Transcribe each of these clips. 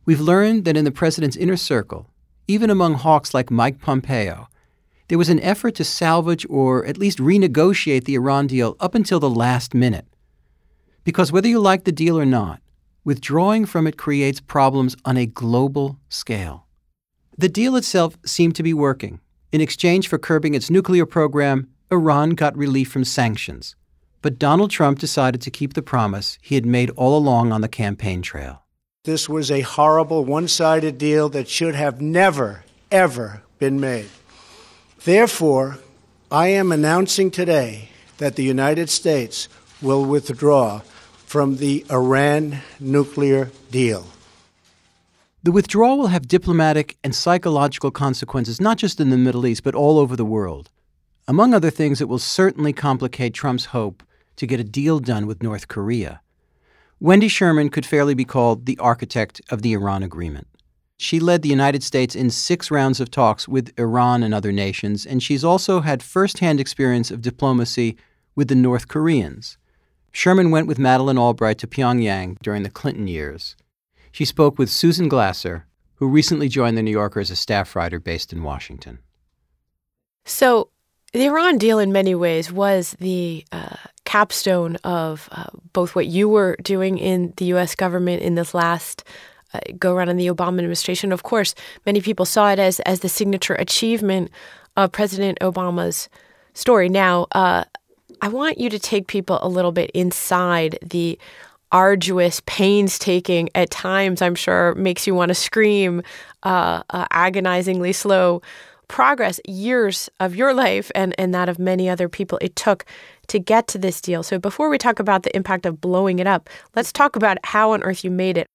We've learned that in the president's inner circle, even among hawks like Mike Pompeo, there was an effort to salvage or at least renegotiate the Iran deal up until the last minute. Because whether you like the deal or not, withdrawing from it creates problems on a global scale. The deal itself seemed to be working. In exchange for curbing its nuclear program, Iran got relief from sanctions. But Donald Trump decided to keep the promise he had made all along on the campaign trail. This was a horrible, one-sided deal that should have never, ever been made. Therefore, I am announcing today that the United States will withdraw from the Iran nuclear deal. The withdrawal will have diplomatic and psychological consequences not just in the Middle East, but all over the world. Among other things, it will certainly complicate Trump's hope to get a deal done with North Korea. Wendy Sherman could fairly be called the architect of the Iran agreement. She led the United States in 6 rounds of talks with Iran and other nations, and she's also had firsthand experience of diplomacy with the North Koreans. Sherman went with Madeleine Albright to Pyongyang during the Clinton years. She spoke with Susan Glasser, who recently joined The New Yorker as a staff writer based in Washington. So the Iran deal in many ways was the capstone of both what you were doing in the U.S. government in this last go-around in the Obama administration. Of course, many people saw it as the signature achievement of President Obama's story. Now, I want you to take people a little bit inside the arduous, painstaking, at times, I'm sure, makes you want to scream, agonizingly slow progress, years of your life and that of many other people it took to get to this deal. So before we talk about the impact of blowing it up, let's talk about how on earth you made it.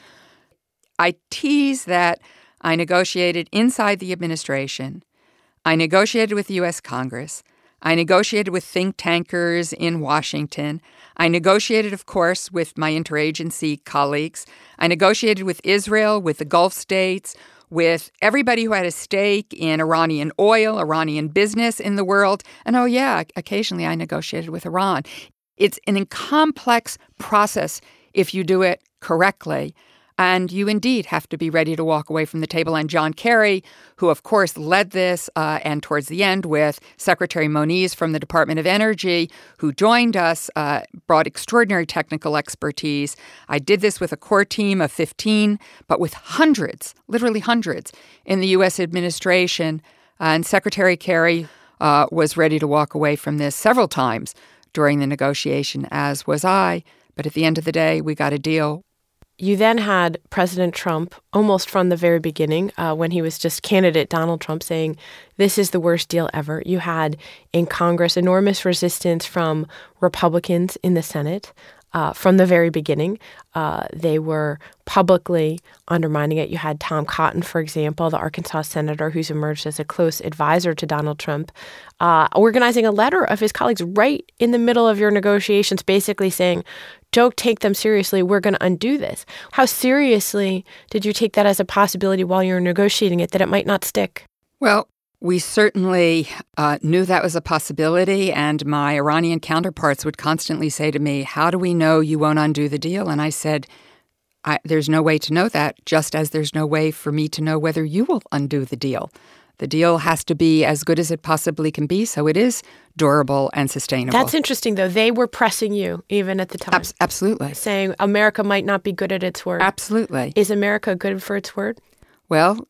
I tease that I negotiated inside the administration. I negotiated with the U.S. Congress. I negotiated with think tankers in Washington. I negotiated, of course, with my interagency colleagues. I negotiated with Israel, with the Gulf states, with everybody who had a stake in Iranian oil, Iranian business in the world. And oh yeah, occasionally I negotiated with Iran. It's an complex process if you do it correctly. And you indeed have to be ready to walk away from the table. And John Kerry, who of course led this, and towards the end with Secretary Moniz from the Department of Energy, who joined us, brought extraordinary technical expertise. I did this with a core team of 15, but with hundreds, literally hundreds, in the U.S. administration. And Secretary Kerry was ready to walk away from this several times during the negotiation, as was I. But at the end of the day, we got a deal. You then had President Trump, almost from the very beginning, when he was just candidate Donald Trump, saying, this is the worst deal ever. You had in Congress enormous resistance from Republicans in the Senate. From the very beginning, they were publicly undermining it. You had Tom Cotton, for example, the Arkansas senator who's emerged as a close advisor to Donald Trump, organizing a letter of his colleagues right in the middle of your negotiations, basically saying, don't take them seriously. We're going to undo this. How seriously did you take that as a possibility while you were negotiating it, that it might not stick? Well, we certainly knew that was a possibility, and my Iranian counterparts would constantly say to me, how do we know you won't undo the deal? And I said, there's no way to know that, just as there's no way for me to know whether you will undo the deal. The deal has to be as good as it possibly can be, so it is durable and sustainable. That's interesting, though. They were pressing you even at the time. Absolutely. Saying America might not be good at its word. Absolutely. Is America good for its word? Well,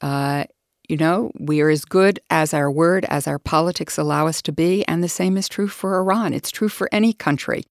we are as good as our word, as our politics allow us to be, and the same is true for Iran. It's true for any country.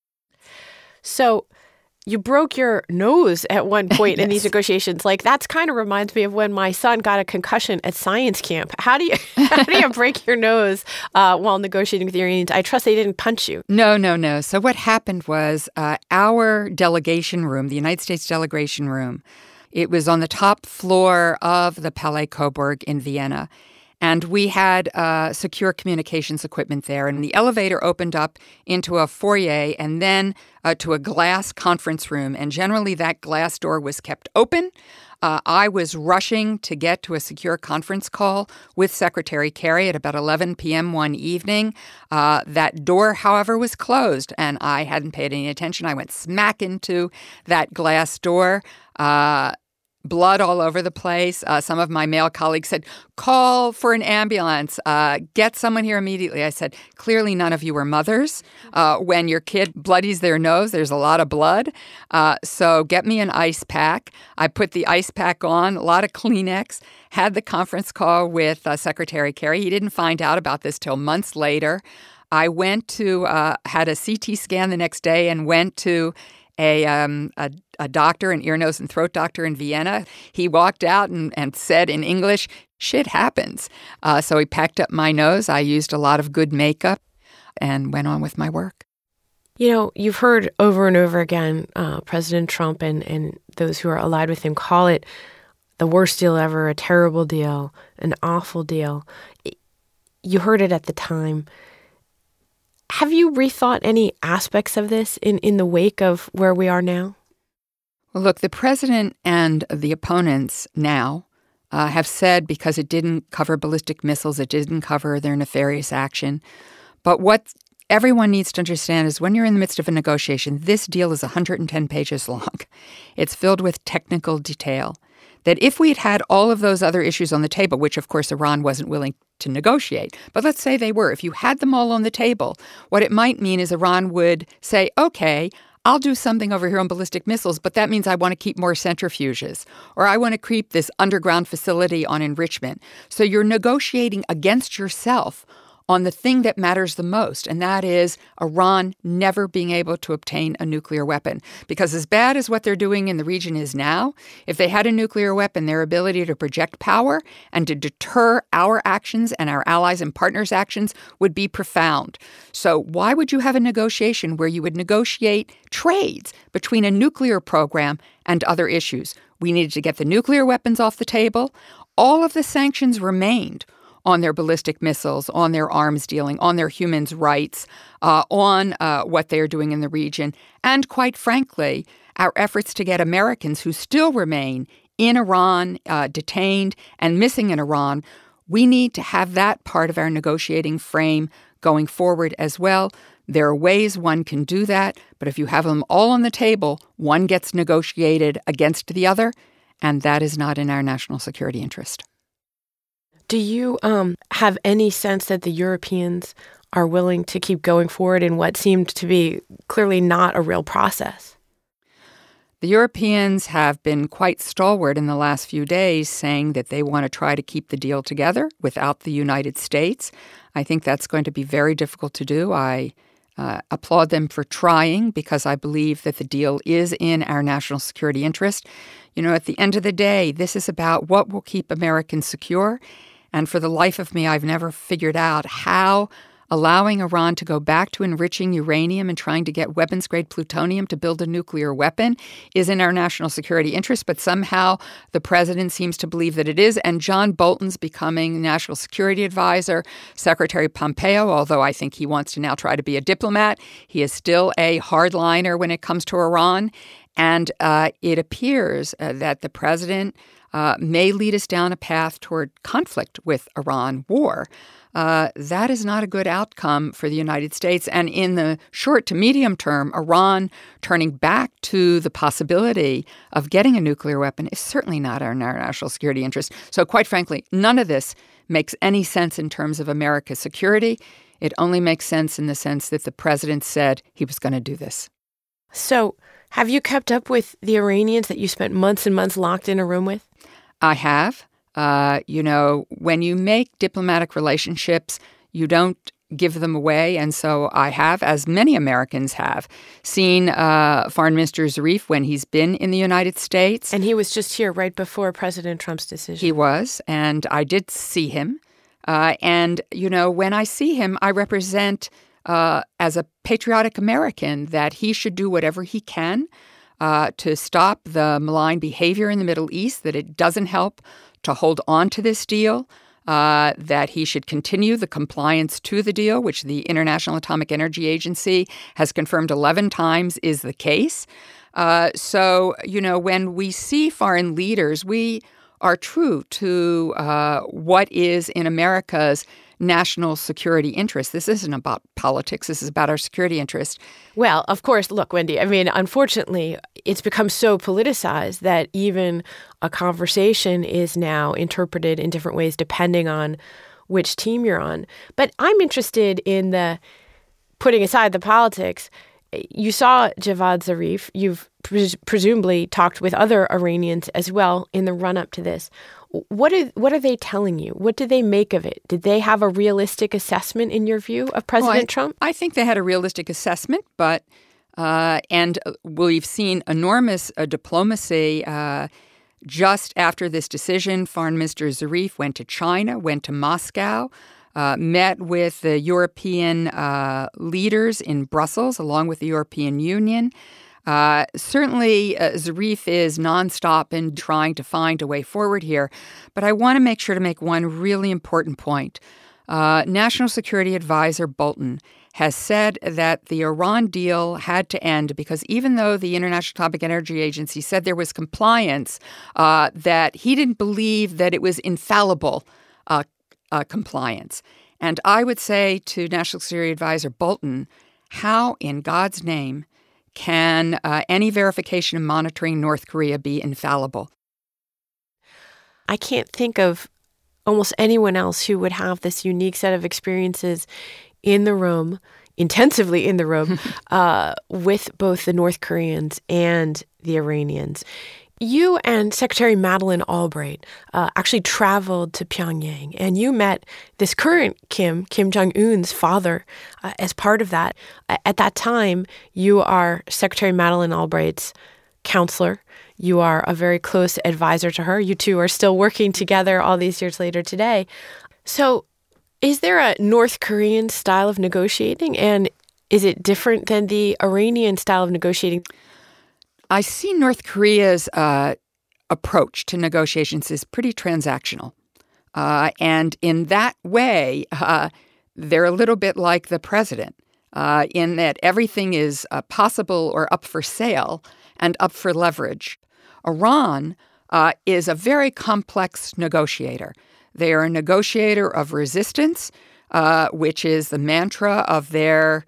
So you broke your nose at one point Yes. in these negotiations. Like, that's kind of reminds me of when my son got a concussion at science camp. How do you break your nose while negotiating with the Iranians? I trust they didn't punch you. No. So what happened was our delegation room, the United States delegation room, it was on the top floor of the Palais Coburg in Vienna. And we had secure communications equipment there. And the elevator opened up into a foyer and then to a glass conference room. And generally that glass door was kept open. I was rushing to get to a secure conference call with Secretary Kerry at about 11 p.m. one evening. That door, however, was closed, and I hadn't paid any attention. I went smack into that glass door. blood all over the place. Some of my male colleagues said, call for an ambulance, get someone here immediately. I said, clearly none of you are mothers. When your kid bloodies their nose, there's a lot of blood. So get me an ice pack. I put the ice pack on, a lot of Kleenex, had the conference call with Secretary Kerry. He didn't find out about this till months later. I went to, had a CT scan the next day and went to a doctor, an ear, nose, and throat doctor in Vienna. He walked out and said in English, shit happens. So he packed up my nose. I used a lot of good makeup and went on with my work. You know, you've heard over and over again President Trump and those who are allied with him call it the worst deal ever, a terrible deal, an awful deal. You heard it at the time. Have you rethought any aspects of this in the wake of where we are now? Well, look, the president and the opponents now have said because it didn't cover ballistic missiles, it didn't cover their nefarious action. But what everyone needs to understand is when you're in the midst of a negotiation, this deal is 110 pages long. It's filled with technical detail. That if we had had all of those other issues on the table, which of course Iran wasn't willing to negotiate, but let's say they were, if you had them all on the table, what it might mean is Iran would say, okay, I'll do something over here on ballistic missiles, but that means I want to keep more centrifuges, or I want to keep this underground facility on enrichment. So you're negotiating against yourself on the thing that matters the most, and that is Iran never being able to obtain a nuclear weapon. Because as bad as what they're doing in the region is now, if they had a nuclear weapon, their ability to project power and to deter our actions and our allies and partners' actions would be profound. So why would you have a negotiation where you would negotiate trades between a nuclear program and other issues? We needed to get the nuclear weapons off the table. All of the sanctions remained on their ballistic missiles, on their arms dealing, on their human rights, on what they are doing in the region, and quite frankly, our efforts to get Americans who still remain in Iran, detained and missing in Iran. We need to have that part of our negotiating frame going forward as well. There are ways one can do that, but if you have them all on the table, one gets negotiated against the other, and that is not in our national security interest. Do you have any sense that the Europeans are willing to keep going forward in what seemed to be clearly not a real process? The Europeans have been quite stalwart in the last few days, saying that they want to try to keep the deal together without the United States. I think that's going to be very difficult to do. I applaud them for trying because I believe that the deal is in our national security interest. You know, at the end of the day, this is about what will keep Americans secure. And for the life of me, I've never figured out how allowing Iran to go back to enriching uranium and trying to get weapons-grade plutonium to build a nuclear weapon is in our national security interest. But somehow the president seems to believe that it is. And John Bolton's becoming national security advisor. Secretary Pompeo, although I think he wants to now try to be a diplomat, he is still a hardliner when it comes to Iran. And it appears that the president may lead us down a path toward conflict with Iran, war. That is not a good outcome for the United States. And in the short to medium term, Iran turning back to the possibility of getting a nuclear weapon is certainly not in our national security interest. So quite frankly, none of this makes any sense in terms of America's security. It only makes sense in the sense that the president said he was going to do this. So have you kept up with the Iranians that you spent months and months locked in a room with? I have. When you make diplomatic relationships, you don't give them away. And so I have, as many Americans have, seen Foreign Minister Zarif when he's been in the United States. And he was just here right before President Trump's decision. He was, and I did see him. When I see him, I represent, as a patriotic American, that he should do whatever he can to stop the malign behavior in the Middle East, that it doesn't help to hold on to this deal, that he should continue the compliance to the deal, which the International Atomic Energy Agency has confirmed 11 times is the case. When we see foreign leaders, we are true to what is in America's national security interest. This isn't about politics. This is about our security interest. Well, of course, look, Wendy, I mean, unfortunately, it's become so politicized that even a conversation is now interpreted in different ways depending on which team you're on. But I'm interested in the, putting aside the politics, you saw Javad Zarif. You've presumably talked with other Iranians as well in the run-up to this. What are they telling you? What do they make of it? Did they have a realistic assessment, in your view, of President Trump? I think they had a realistic assessment, but and we've seen enormous diplomacy. Just after this decision, Foreign Minister Zarif went to China, went to Moscow, met with the European leaders in Brussels, along with the European Union. Certainly, Zarif is nonstop in trying to find a way forward here. But I want to make sure to make one really important point. National Security Advisor Bolton has said that the Iran deal had to end because even though the International Atomic Energy Agency said there was compliance, that he didn't believe that it was infallible compliance. And I would say to National Security Advisor Bolton, how in God's name can any verification and monitoring North Korea be infallible? I can't think of almost anyone else who would have this unique set of experiences in the room, intensively in the room, with both the North Koreans and the Iranians. You and Secretary Madeleine Albright actually traveled to Pyongyang, and you met this current Kim Jong-un's father, as part of that. At that time, you are Secretary Madeleine Albright's counselor. You are a very close advisor to her. You two are still working together all these years later today. So is there a North Korean style of negotiating, and is it different than the Iranian style of negotiating? I see North Korea's approach to negotiations is pretty transactional. And in that way, they're a little bit like the president in that everything is possible or up for sale and up for leverage. Iran is a very complex negotiator. They are a negotiator of resistance, which is the mantra of their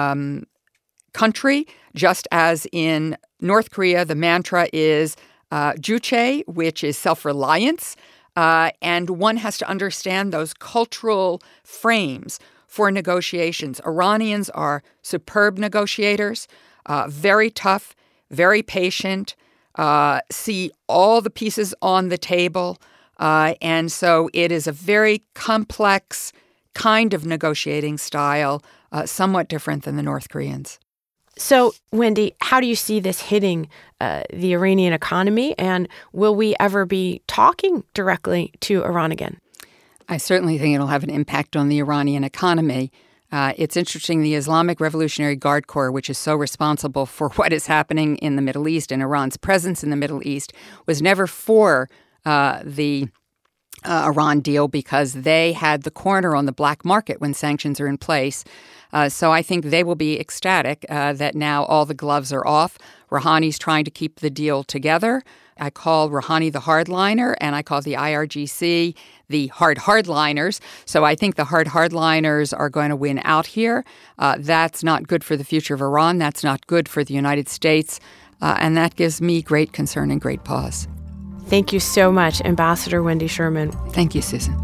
country, just as in North Korea, the mantra is juche, which is self-reliance, and one has to understand those cultural frames for negotiations. Iranians are superb negotiators, very tough, very patient, see all the pieces on the table, and so it is a very complex kind of negotiating style, somewhat different than the North Koreans. So, Wendy, how do you see this hitting the Iranian economy, and will we ever be talking directly to Iran again? I certainly think it'll have an impact on the Iranian economy. It's interesting, the Islamic Revolutionary Guard Corps, which is so responsible for what is happening in the Middle East and Iran's presence in the Middle East, was never for the Iran deal because they had the corner on the black market when sanctions are in place. So I think they will be ecstatic that now all the gloves are off. Rouhani's trying to keep the deal together. I call Rouhani the hardliner, and I call the IRGC the hardliners. So I think the hardliners are going to win out here. That's not good for the future of Iran. That's not good for the United States. And that gives me great concern and great pause. Thank you so much, Ambassador Wendy Sherman. Thank you, Susan.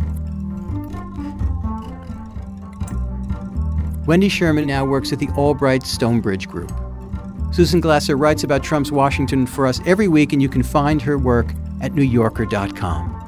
Wendy Sherman now works at the Albright Stonebridge Group. Susan Glasser writes about Trump's Washington for us every week, and you can find her work at NewYorker.com.